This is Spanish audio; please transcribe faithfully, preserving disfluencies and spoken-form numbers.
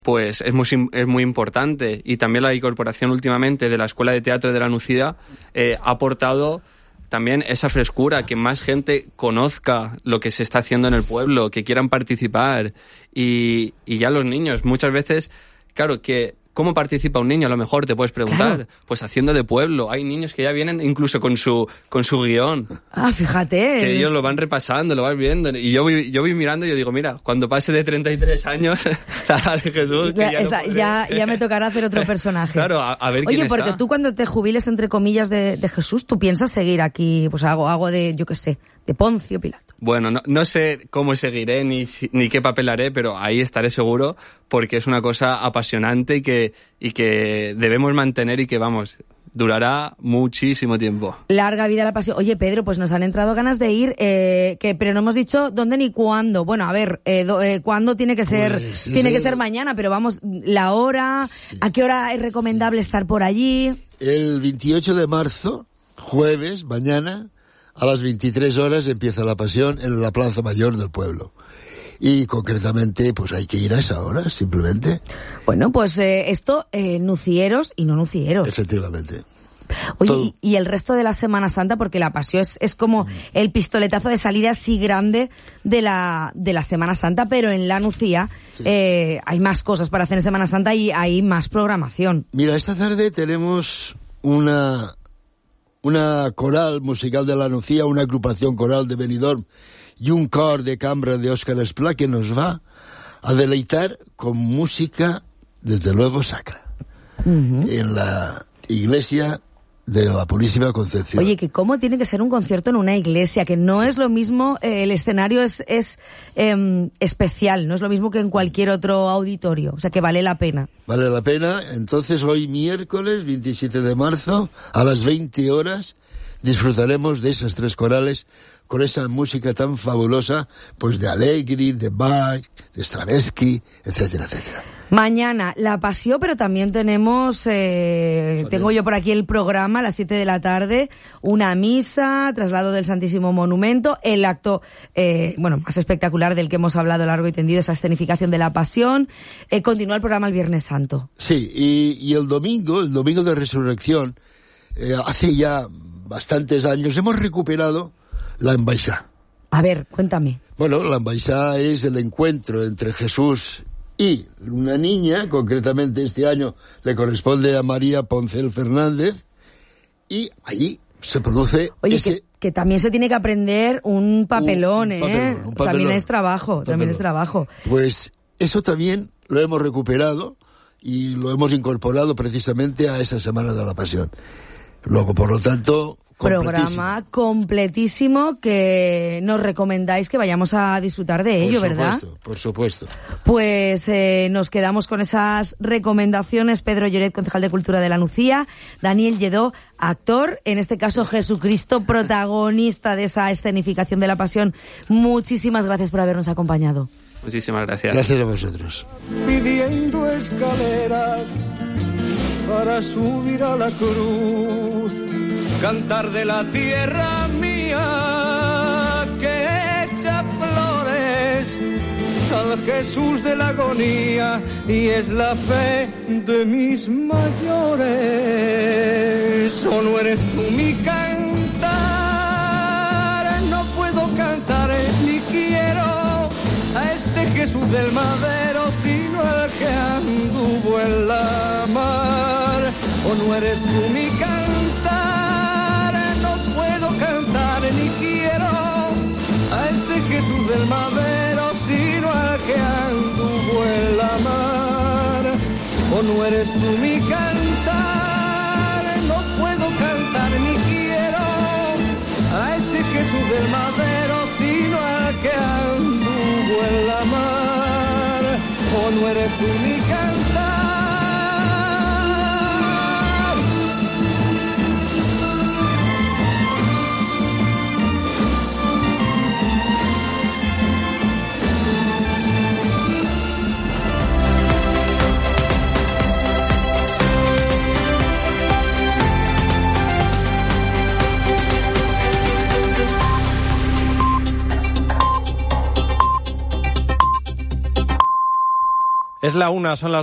pues es muy, es muy importante. Y también la incorporación últimamente de la Escuela de Teatro de la Nucía eh, ha aportado también esa frescura, que más gente conozca lo que se está haciendo en el pueblo, que quieran participar. Y, y ya los niños, muchas veces, claro, que ¿cómo participa un niño? A lo mejor te puedes preguntar. Claro. Pues haciendo de pueblo. Hay niños que ya vienen incluso con su con su guión. Ah, fíjate. Que ellos lo van repasando, lo van viendo. Y yo voy, yo voy mirando y yo digo, mira, cuando pase de treinta y tres años, la de Jesús, que ya, Esa, no ya, ya me tocará hacer otro personaje. Claro, a, a ver quién Oye, porque está. Tú cuando te jubiles, entre comillas, de, de Jesús, ¿tú piensas seguir aquí? Pues algo, algo de, yo qué sé, de Poncio Pilato. Bueno, no, no sé cómo seguiré ni, ni qué papel haré, pero ahí estaré seguro, porque es una cosa apasionante y que, y que debemos mantener y que, vamos, durará muchísimo tiempo. Larga vida la pasión. Oye, Pedro, pues nos han entrado ganas de ir, eh, que pero no hemos dicho dónde ni cuándo. Bueno, a ver, eh, do, eh, cuándo tiene que ser, pues, tiene sí. que ser mañana, pero vamos, la hora, sí. ¿a qué hora es recomendable sí, sí. estar por allí? El veintiocho de marzo, jueves, mañana, a las veintitrés horas empieza la pasión en la Plaza Mayor del pueblo. Y concretamente, pues hay que ir a esa hora, simplemente. Bueno, pues eh, esto, eh, nucieros y no nucieros. Efectivamente. Oye, y, y el resto de la Semana Santa, porque la pasión es, es como el pistoletazo de salida así grande de la, de la Semana Santa, pero en la Nucía sí. eh, hay más cosas para hacer en Semana Santa y hay más programación. Mira, esta tarde tenemos una... una coral musical de la Nucía, una agrupación coral de Benidorm y un cor de cambra de Óscar Esplá que nos va a deleitar con música, desde luego, sacra, uh-huh. en la iglesia de la Purísima Concepción. Oye, que cómo tiene que ser un concierto en una iglesia, que no sí. es lo mismo, eh, el escenario es, es eh, especial, no es lo mismo que en cualquier otro auditorio, o sea que vale la pena. Vale la pena. Entonces hoy miércoles veintisiete de marzo a las veinte horas disfrutaremos de esas tres corales con esa música tan fabulosa, pues de Allegri, de Bach, de Stravinsky, etcétera, etcétera. Mañana la pasión, pero también tenemos, eh, tengo yo por aquí el programa a las siete de la tarde, una misa, traslado del Santísimo Monumento, el acto, eh, bueno, más espectacular del que hemos hablado largo y tendido, esa escenificación de la pasión. Eh, continúa el programa el Viernes Santo. Sí, y, y el domingo, el domingo de Resurrección, eh, hace ya bastantes años, hemos recuperado la Embaixá. A ver, cuéntame. Bueno, la Embaixá es el encuentro entre Jesús y una niña, concretamente este año le corresponde a María Poncel Fernández, y allí se produce Oye, ese... que, que también se tiene que aprender un papelón, un, un papelón, ¿eh? Un papelón, también es trabajo, papelón. también es trabajo. Pues eso también lo hemos recuperado y lo hemos incorporado precisamente a esa Semana de la Pasión. Luego, por lo tanto... Programa completísimo que nos recomendáis que vayamos a disfrutar de ello, ¿verdad? Por supuesto, por supuesto. Pues eh, nos quedamos con esas recomendaciones. Pedro Lloret, concejal de Cultura de la Nucía, Daniel Lledó, actor, en este caso Jesucristo, protagonista de esa escenificación de la Pasión. Muchísimas gracias por habernos acompañado. Muchísimas gracias. Gracias a vosotros. Pidiendo escaleras para subir a la cruz, cantar de la tierra mía que echa flores al Jesús de la agonía, y es la fe de mis mayores. Oh, no eres tú mi cantar, no puedo cantar ni quiero a este Jesús del madero, sino el que anduvo en la mar. Oh, no eres tú mi cantar, no puedo cantar ni quiero a ese Jesús del madero, sino al que anduvo en la mar. Oh, no eres tú mi cantar, no puedo cantar ni quiero a ese Jesús del madero, sino al que anduvo en la mar. Oh, no eres tú mi cantar. Es la una, son las